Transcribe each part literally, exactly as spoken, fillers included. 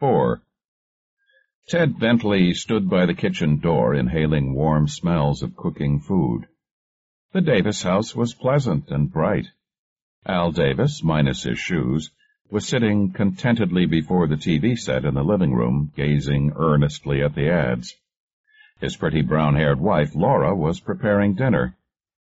four. Ted Bentley stood by the kitchen door, inhaling warm smells of cooking food. The Davis house was pleasant and bright. Al Davis, minus his shoes, was sitting contentedly before the T V set in the living room, gazing earnestly at the ads. His pretty brown-haired wife, Laura, was preparing dinner.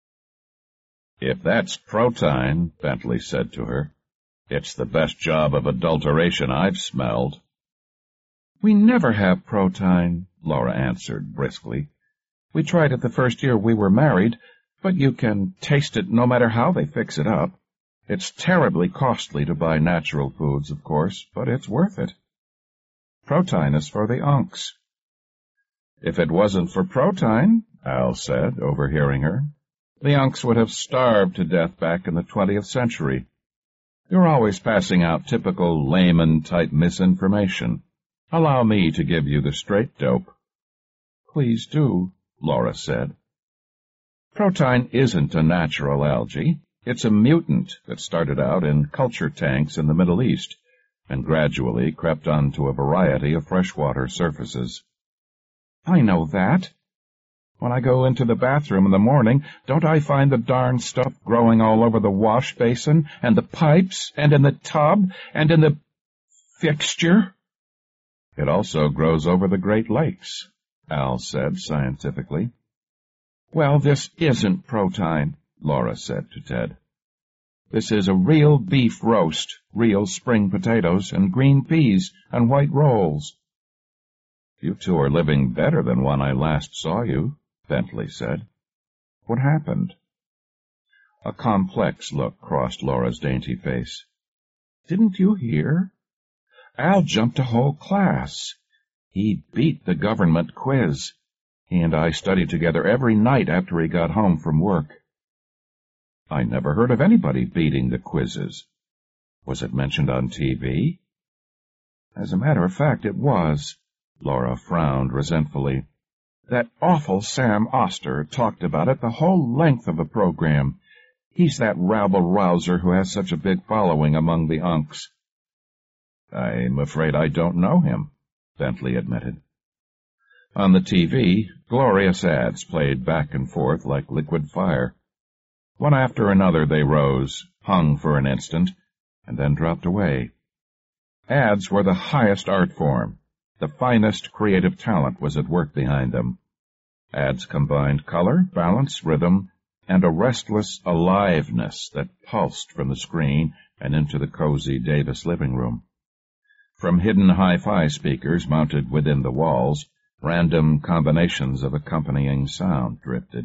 "If that's Protyne," Bentley said to her, "it's the best job of adulteration I've smelled." "We never have Protyne," Laura answered briskly. "We tried it the first year we were married, but you can taste it no matter how they fix it up. It's terribly costly to buy natural foods, of course, but it's worth it. Protyne is for the unks." "If it wasn't for Protyne," Al said, overhearing her, "the unks would have starved to death back in the twentieth century. You're always passing out typical layman-type misinformation. Allow me to give you the straight dope." "Please do," Laura said. Protyne isn't a natural algae. It's a mutant that started out in culture tanks in the Middle East and gradually crept onto a variety of freshwater surfaces. "I know that. When I go into the bathroom in the morning, don't I find the darn stuff growing all over the wash basin, and the pipes, and in the tub, and in the fixture?" "It also grows over the Great Lakes," Al said scientifically. "Well, this isn't Protyne," Laura said to Ted. "This is a real beef roast, real spring potatoes, and green peas, and white rolls." "You two are living better than when I last saw you," Bentley said. "What happened?" A complex look crossed Laura's dainty face. "Didn't you hear? Al jumped a whole class. He beat the government quiz. He and I studied together every night after he got home from work." "I never heard of anybody beating the quizzes. Was it mentioned on T V?" "As a matter of fact, it was." Laura frowned resentfully. "That awful Sam Oster talked about it the whole length of the program. He's that rabble-rouser who has such a big following among the unks." "I'm afraid I don't know him," Bentley admitted. On the T V, glorious ads played back and forth like liquid fire. One after another they rose, hung for an instant, and then dropped away. Ads were the highest art form. The finest creative talent was at work behind them. Ads combined color, balance, rhythm, and a restless aliveness that pulsed from the screen and into the cozy Davis living room. From hidden hi-fi speakers mounted within the walls, random combinations of accompanying sound drifted.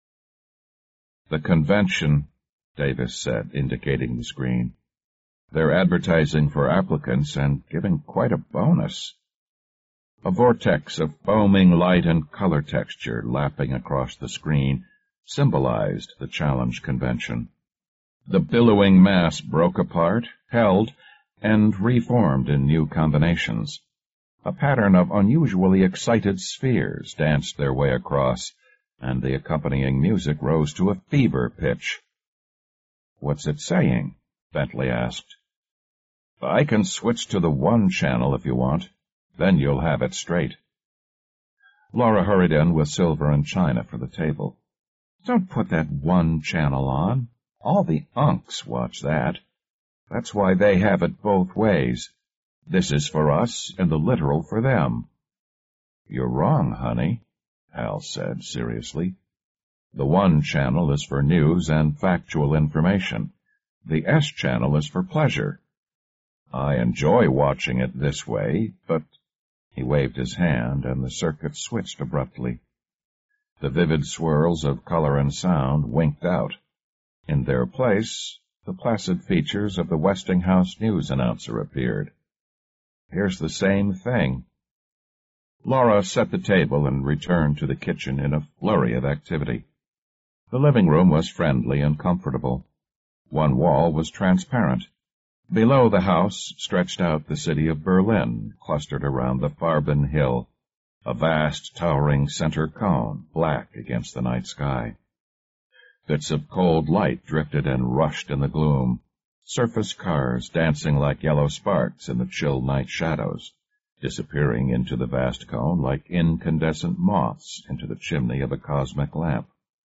"The convention," Davis said, indicating the screen. "They're advertising for applicants and giving quite a bonus." A vortex of foaming light and color texture lapping across the screen symbolized the challenge convention. The billowing mass broke apart, held, and reformed in new combinations. A pattern of unusually excited spheres danced their way across, and the accompanying music rose to a fever pitch. "What's it saying?" Bentley asked. "I can switch to the one channel if you want. Then you'll have it straight." Laura hurried in with silver and china for the table. "Don't put that one channel on. All the unks watch that. That's why they have it both ways. This is for us and the literal for them." "You're wrong, honey," Al said seriously. "The one channel is for news and factual information. The S channel is for pleasure. I enjoy watching it this way, but—" He waved his hand, and the circuit switched abruptly. The vivid swirls of color and sound winked out. In their place, the placid features of the Westinghouse news announcer appeared. "Here's the same thing." Laura set the table and returned to the kitchen in a flurry of activity. The living room was friendly and comfortable. One wall was transparent. Below the house stretched out the city of Berlin, clustered around the Farben Hill, a vast, towering center cone, black against the night sky. Bits of cold light drifted and rushed in the gloom, surface cars dancing like yellow sparks in the chill night shadows, disappearing into the vast cone like incandescent moths into the chimney of a cosmic lamp.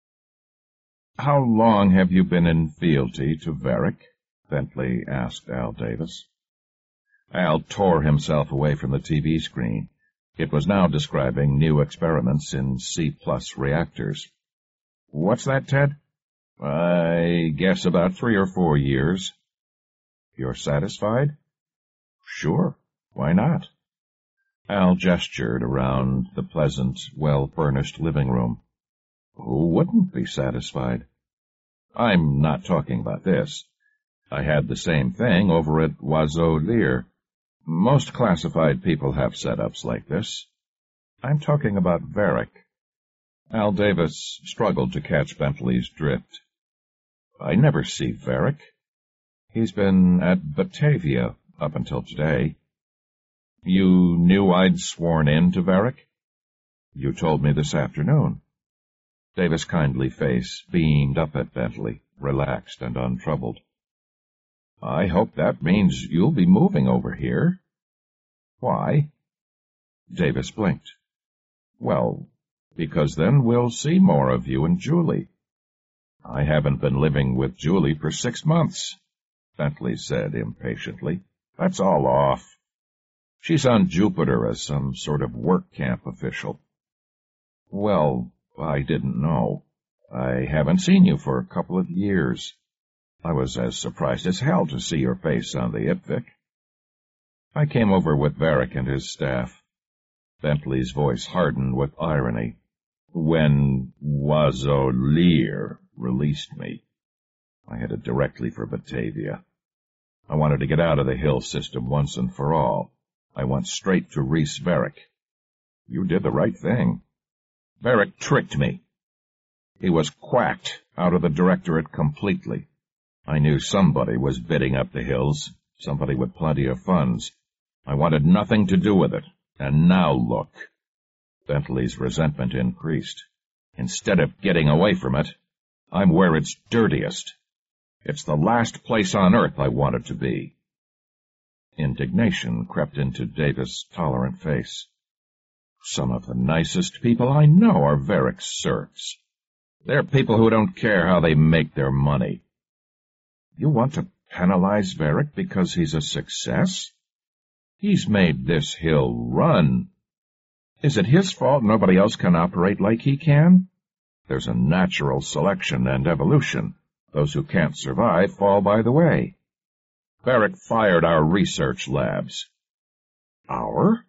"How long have you been in fealty to Varick?" Bentley asked Al Davis. Al tore himself away from the T V screen. It was now describing new experiments in C plus reactors. "What's that, Ted?" "I guess about three or four years." "You're satisfied?" "Sure. Why not?" Al gestured around the pleasant, well-furnished living room. "Who wouldn't be satisfied?" "I'm not talking about this. I had the same thing over at Oiseau Lyre. Most classified people have setups like this. I'm talking about Varick." Al Davis struggled to catch Bentley's drift. "I never see Varick. He's been at Batavia up until today." "You knew I'd sworn in to Varick?" "You told me this afternoon." Davis' kindly face beamed up at Bentley, relaxed and untroubled. "I hope that means you'll be moving over here." "Why?" Davis blinked. "Well, because then we'll see more of you and Julie." "I haven't been living with Julie for six months," Bentley said impatiently. "That's all off. She's on Jupiter as some sort of work camp official." "Well, I didn't know. I haven't seen you for a couple of years. I was as surprised as hell to see your face on the Ipvic." "I came over with Varick and his staff." Bentley's voice hardened with irony. "When Oiseau Lyre released me, I headed directly for Batavia. I wanted to get out of the Hill system once and for all. I went straight to Rhys Varick." "You did the right thing." "Varick tricked me. He was quacked out of the directorate completely. I knew somebody was bidding up the Hills, somebody with plenty of funds. I wanted nothing to do with it, and now look." Bentley's resentment increased. "Instead of getting away from it, I'm where it's dirtiest. It's the last place on earth I wanted to be." Indignation crept into Davis' tolerant face. "Some of the nicest people I know are Varick's serfs. They're people who don't care how they make their money." "You want to penalize Varick because he's a success? He's made this Hill run. Is it his fault nobody else can operate like he can? There's a natural selection and evolution. Those who can't survive fall by the way. Varick fired our research labs." "Our?"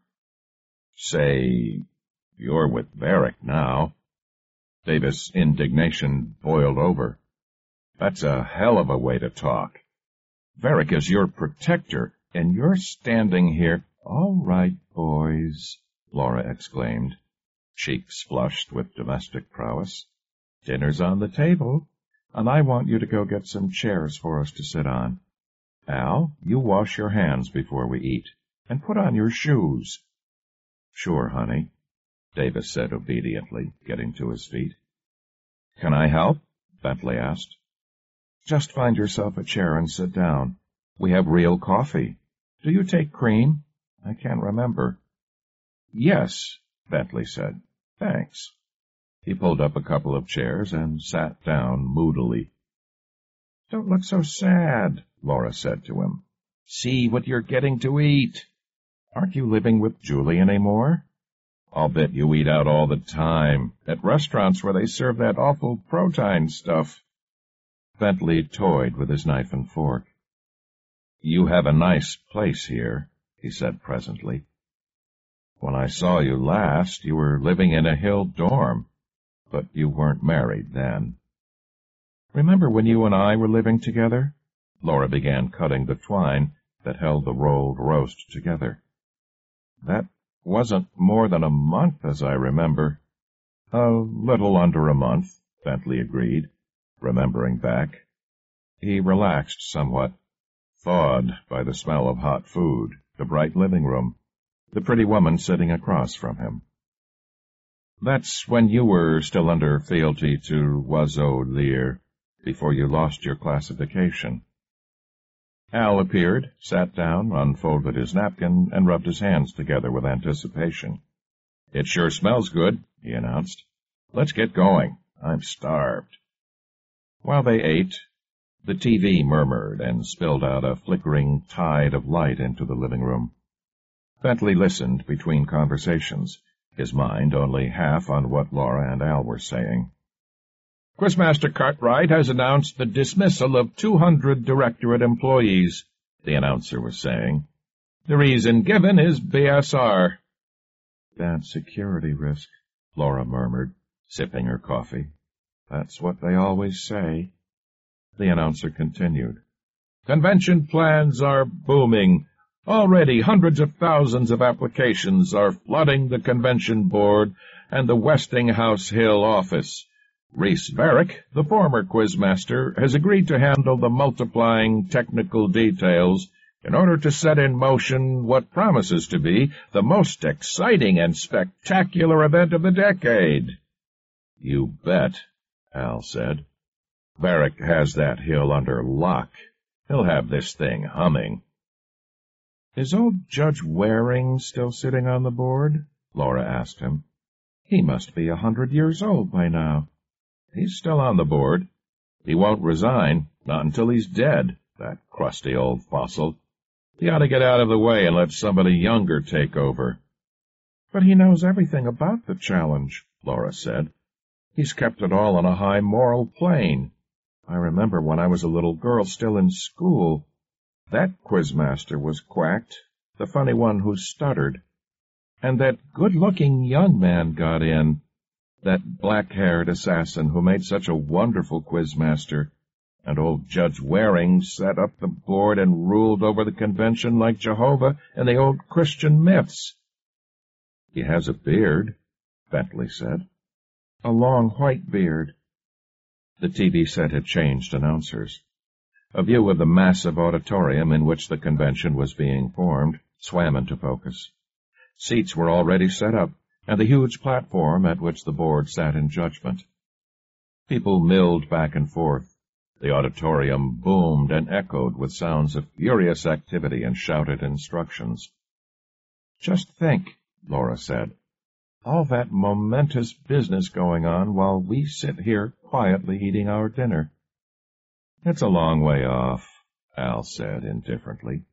"Say, you're with Varick now." Davis' indignation boiled over. "That's a hell of a way to talk. Varick is your protector, and you're standing here—" "All right, boys," Laura exclaimed, cheeks flushed with domestic prowess. "Dinner's on the table, and I want you to go get some chairs for us to sit on. Al, you wash your hands before we eat, and put on your shoes." "Sure, honey," Davis said obediently, getting to his feet. "Can I help?" Bentley asked. "Just find yourself a chair and sit down. We have real coffee. Do you take cream? I can't remember." "Yes," Bentley said. "Thanks." He pulled up a couple of chairs and sat down moodily. "Don't look so sad," Laura said to him. "See what you're getting to eat. Aren't you living with Julie any more? I'll bet you eat out all the time, at restaurants where they serve that awful protein stuff." Bentley toyed with his knife and fork. "You have a nice place here," he said presently. "When I saw you last, you were living in a Hill dorm, but you weren't married then." "Remember when you and I were living together?" Laura began cutting the twine that held the rolled roast together. "That wasn't more than a month, as I remember." "A little under a month," Bentley agreed, remembering back. He relaxed somewhat, thawed by the smell of hot food, the bright living room, the pretty woman sitting across from him. "That's when you were still under fealty to Oiseau Lyre, before you lost your classification." Al appeared, sat down, unfolded his napkin, and rubbed his hands together with anticipation. "It sure smells good," he announced. "Let's get going. I'm starved." While they ate, the T V murmured and spilled out a flickering tide of light into the living room. Bentley listened between conversations, his mind only half on what Laura and Al were saying. "Quizmaster Cartwright has announced the dismissal of two hundred Directorate employees," the announcer was saying. "The reason given is B S R. "Bad security risk," Laura murmured, sipping her coffee. "That's what they always say." The announcer continued. "Convention plans are booming. Already hundreds of thousands of applications are flooding the convention board and the Westinghouse Hill office. Reese Varick, the former quizmaster, has agreed to handle the multiplying technical details in order to set in motion what promises to be the most exciting and spectacular event of the decade." "You bet," Al said. "Varick has that hill under lock. He'll have this thing humming." "Is old Judge Waring still sitting on the board?" Laura asked him. "He must be a hundred years old by now." "He's still on the board. He won't resign, not until he's dead, that crusty old fossil. He ought to get out of the way and let somebody younger take over." "But he knows everything about the challenge," Laura said. "He's kept it all on a high moral plane. I remember when I was a little girl still in school. That quizmaster was quacked, the funny one who stuttered. And that good-looking young man got in, that black-haired assassin who made such a wonderful quizmaster, and old Judge Waring set up the board and ruled over the convention like Jehovah and the old Christian myths." "He has a beard," Bentley said. "A long white beard." The T V set had changed announcers. A view of the massive auditorium in which the convention was being formed swam into focus. Seats were already set up, and the huge platform at which the board sat in judgment. People milled back and forth. The auditorium boomed and echoed with sounds of furious activity and shouted instructions. "Just think," Laura said, "all that momentous business going on while we sit here quietly eating our dinner." "It's a long way off," Al said indifferently.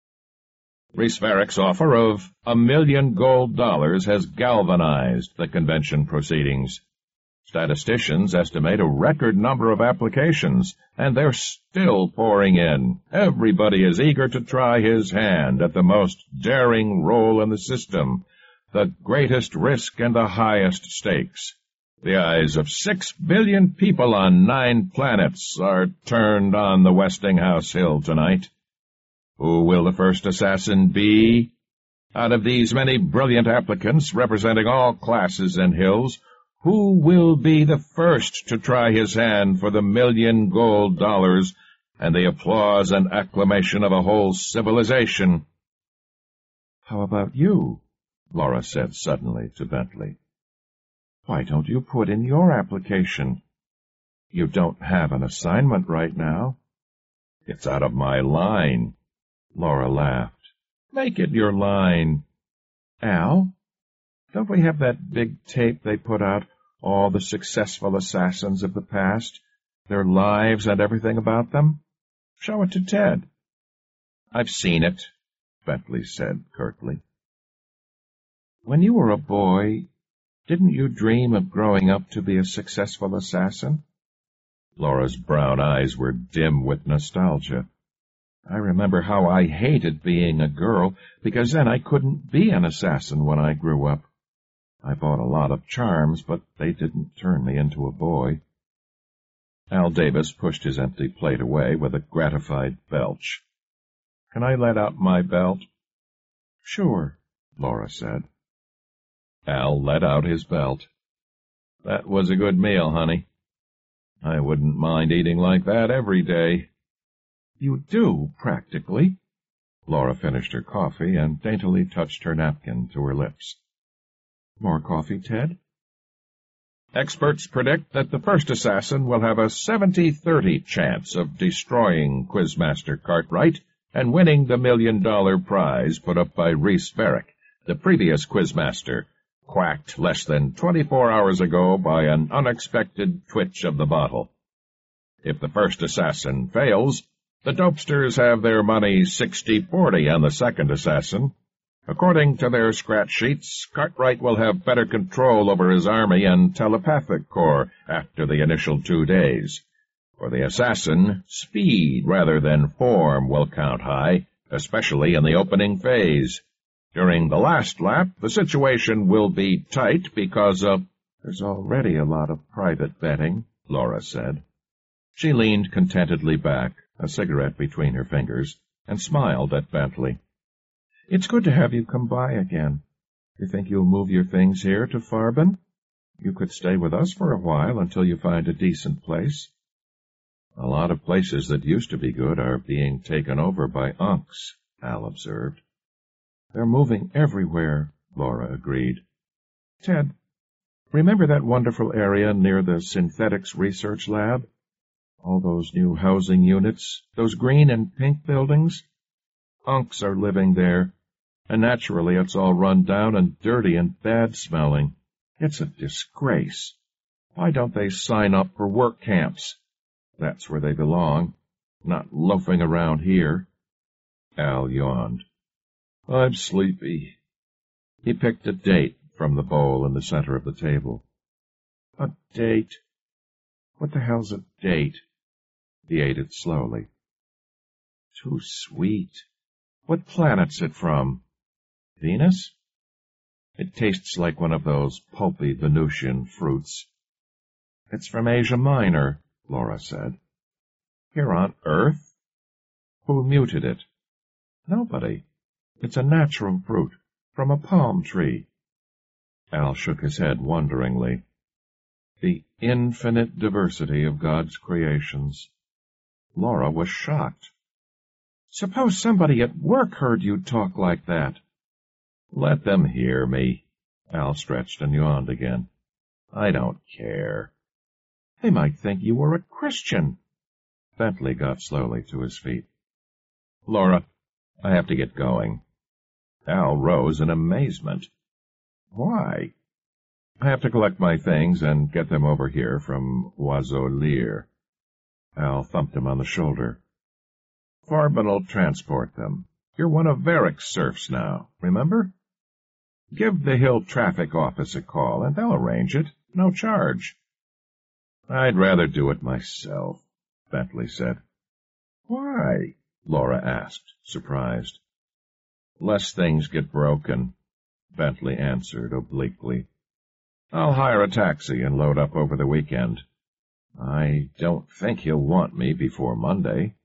Reese Varick's offer of a million gold dollars has galvanized the convention proceedings. Statisticians estimate a record number of applications, and they're still pouring in. Everybody is eager to try his hand at the most daring role in the system, the greatest risk and the highest stakes. The eyes of six billion people on nine planets are turned on the Westinghouse Hill tonight. Who will the first assassin be? Out of these many brilliant applicants representing all classes and hills, who will be the first to try his hand for the million gold dollars and the applause and acclamation of a whole civilization? "How about you?" Laura said suddenly to Bentley. "Why don't you put in your application? You don't have an assignment right now." "It's out of my line." Laura laughed. "Make it your line." "Al, don't we have that big tape they put out, all the successful assassins of the past, their lives and everything about them? Show it to Ted." "I've seen it," Bentley said curtly. "When you were a boy, didn't you dream of growing up to be a successful assassin?" Laura's brown eyes were dim with nostalgia. "I remember how I hated being a girl, because then I couldn't be an assassin when I grew up. I bought a lot of charms, but they didn't turn me into a boy." Al Davis pushed his empty plate away with a gratified belch. "Can I let out my belt?" "Sure," Laura said. Al let out his belt. "That was a good meal, honey. I wouldn't mind eating like that every day." "You do, practically." Laura finished her coffee and daintily touched her napkin to her lips. "More coffee, Ted?" "Experts predict that the first assassin will have a seventy thirty chance of destroying Quizmaster Cartwright and winning the million-dollar prize put up by Rhys Verrick, the previous quizmaster, quacked less than twenty-four hours ago by an unexpected twitch of the bottle. If the first assassin fails, the dopesters have their money sixty forty on the second assassin. According to their scratch sheets, Cartwright will have better control over his army and telepathic corps after the initial two days. For the assassin, speed rather than form will count high, especially in the opening phase. During the last lap, the situation will be tight because of— "There's already a lot of private betting," Laura said. She leaned contentedly back, a cigarette between her fingers, and smiled at Bentley. "It's good to have you come by again. You think you'll move your things here to Farben? You could stay with us for a while until you find a decent place." "A lot of places that used to be good are being taken over by unks," Al observed. "They're moving everywhere," Laura agreed. "Ted, remember that wonderful area near the Synthetics Research Lab? All those new housing units, those green and pink buildings? Unks are living there, and naturally it's all run down and dirty and bad-smelling. It's a disgrace. Why don't they sign up for work camps? That's where they belong, not loafing around here." Al yawned. "I'm sleepy." He picked a date from the bowl in the center of the table. "A date? What the hell's a date?" He ate it slowly. "Too sweet. What planet's it from? Venus? It tastes like one of those pulpy Venusian fruits." "It's from Asia Minor," Laura said. "Here on Earth? Who muted it?" "Nobody. It's a natural fruit, from a palm tree." Al shook his head wonderingly. The infinite diversity of God's creations. Laura was shocked. "Suppose somebody at work heard you talk like that." "Let them hear me." Al stretched and yawned again. "I don't care." "They might think you were a Christian." Bentley got slowly to his feet. "Laura, I have to get going." Al rose in amazement. "Why?" "I have to collect my things and get them over here from Oiseau Lyre." Al thumped him on the shoulder. "Farben'll transport them. You're one of Verrick's serfs now, remember? Give the Hill Traffic Office a call, and they'll arrange it. No charge." "I'd rather do it myself," Bentley said. "Why?" Laura asked, surprised. "Lest things get broken," Bentley answered obliquely. "I'll hire a taxi and load up over the weekend. I don't think he'll want me before Monday."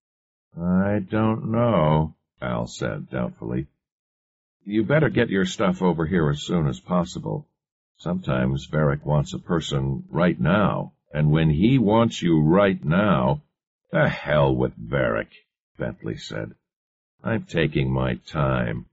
"I don't know," Al said doubtfully. "You better get your stuff over here as soon as possible. Sometimes Verrick wants a person right now, and when he wants you right now—" "The hell with Verrick," Bentley said. "I'm taking my time."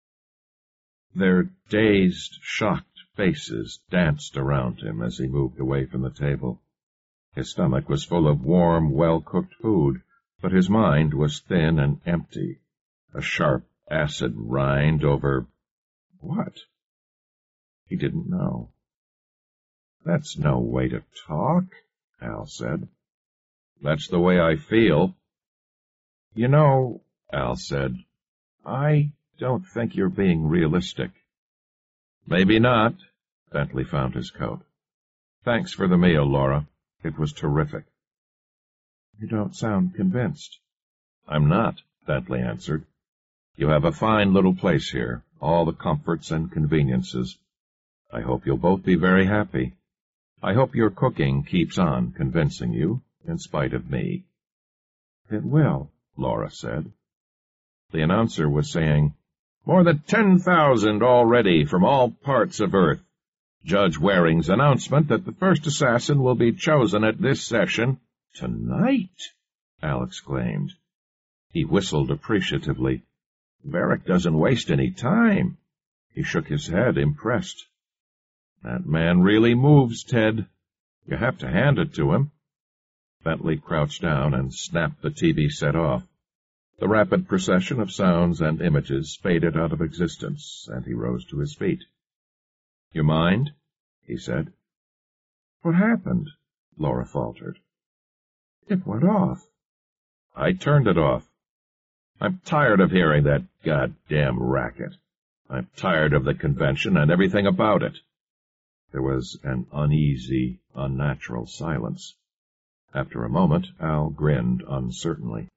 Their dazed, shocked faces danced around him as he moved away from the table. His stomach was full of warm, well-cooked food, but his mind was thin and empty, a sharp acid rind over— what? He didn't know. "That's no way to talk," Al said. "That's the way I feel." "You know," Al said, "I don't think you're being realistic." "Maybe not." Bentley found his coat. "Thanks for the meal, Laura. It was terrific." "You don't sound convinced." "I'm not," Bentley answered. "You have a fine little place here, all the comforts and conveniences. I hope you'll both be very happy. I hope your cooking keeps on convincing you, in spite of me." "It will," Laura said. The announcer was saying, "More than ten thousand already from all parts of Earth. Judge Waring's announcement that the first assassin will be chosen at this session—" "Tonight!" Al exclaimed. He whistled appreciatively. "Verrick doesn't waste any time." He shook his head, impressed. "That man really moves, Ted. You have to hand it to him." Bentley crouched down and snapped the T V set off. The rapid procession of sounds and images faded out of existence, and he rose to his feet. "You mind?" he said. "What happened?" Laura faltered. "It went off." "I turned it off. I'm tired of hearing that goddamn racket. I'm tired of the convention and everything about it." There was an uneasy, unnatural silence. After a moment, Al grinned uncertainly.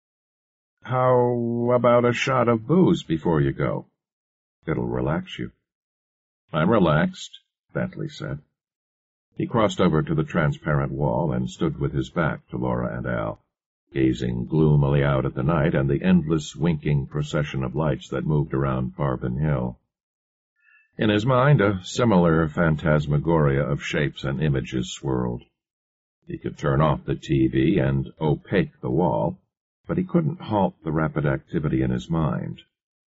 "How about a shot of booze before you go? It'll relax you." "I'm relaxed," Bentley said. He crossed over to the transparent wall and stood with his back to Laura and Al, gazing gloomily out at the night and the endless winking procession of lights that moved around Farben Hill. In his mind, a similar phantasmagoria of shapes and images swirled. He could turn off the T V and opaque the wall, but he couldn't halt the rapid activity in his mind.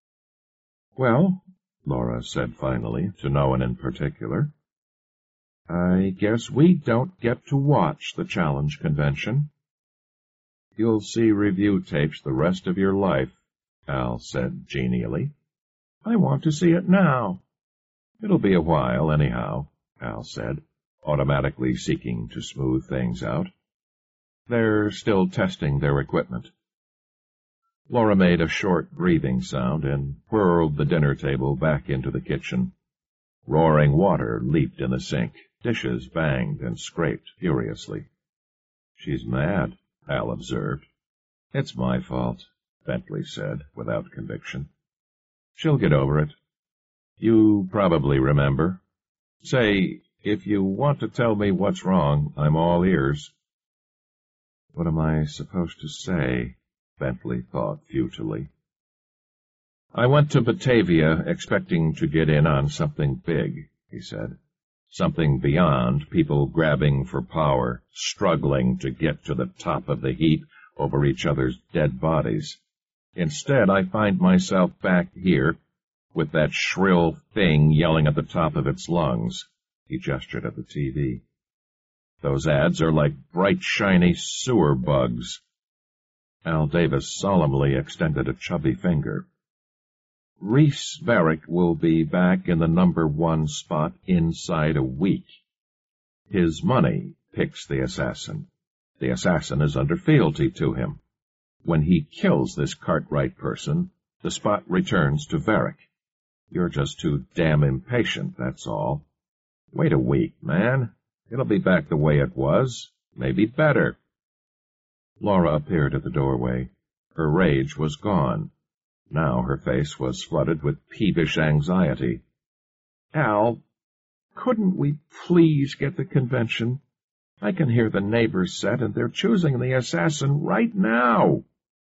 "Well," Laura said finally, to no one in particular, "I guess we don't get to watch the Challenge Convention." "You'll see review tapes the rest of your life," Al said genially. "I want to see it now." "It'll be a while, anyhow," Al said, automatically seeking to smooth things out. "They're still testing their equipment." Laura made a short breathing sound and whirled the dinner table back into the kitchen. Roaring water leaped in the sink. Dishes banged and scraped furiously. "She's mad," Al observed. "It's my fault," Bentley said, without conviction. "She'll get over it. You probably remember. Say, if you want to tell me what's wrong, I'm all ears." "What am I supposed to say?" Bentley thought futilely. "I went to Batavia expecting to get in on something big," he said. "Something beyond people grabbing for power, struggling to get to the top of the heap over each other's dead bodies. Instead, I find myself back here with that shrill thing yelling at the top of its lungs." He gestured at the T V. "Those ads are like bright, shiny sewer bugs." Al Davis solemnly extended a chubby finger. "Reese Varick will be back in the number one spot inside a week. His money picks the assassin. The assassin is under fealty to him. When he kills this Cartwright person, the spot returns to Varick. You're just too damn impatient, that's all. Wait a week, man. It'll be back the way it was, maybe better." Laura appeared at the doorway. Her rage was gone. Now her face was flooded with peevish anxiety. "Al, couldn't we please get the convention? I can hear the neighbors set, and they're choosing the assassin right now."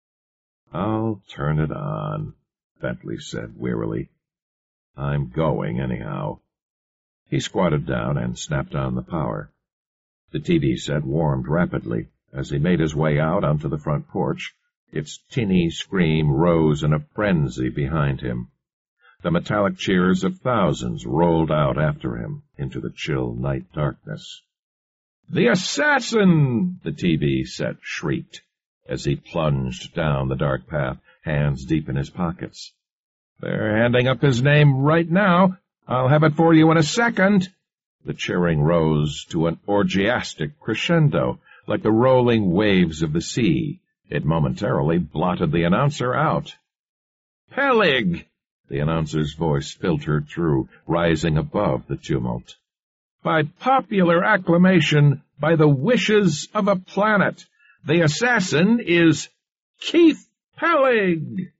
"I'll turn it on," Bentley said wearily. "I'm going, anyhow." He squatted down and snapped on the power. The T V set warmed rapidly. As he made his way out onto the front porch, its tinny scream rose in a frenzy behind him. The metallic cheers of thousands rolled out after him into the chill night darkness. "The assassin!" the T V set shrieked, as he plunged down the dark path, hands deep in his pockets. "They're handing up his name right now. I'll have it for you in a second." The cheering rose to an orgiastic crescendo, like the rolling waves of the sea. It momentarily blotted the announcer out. "Peleg!" The announcer's voice filtered through, rising above the tumult. "By popular acclamation, by the wishes of a planet, the assassin is Keith Peleg!"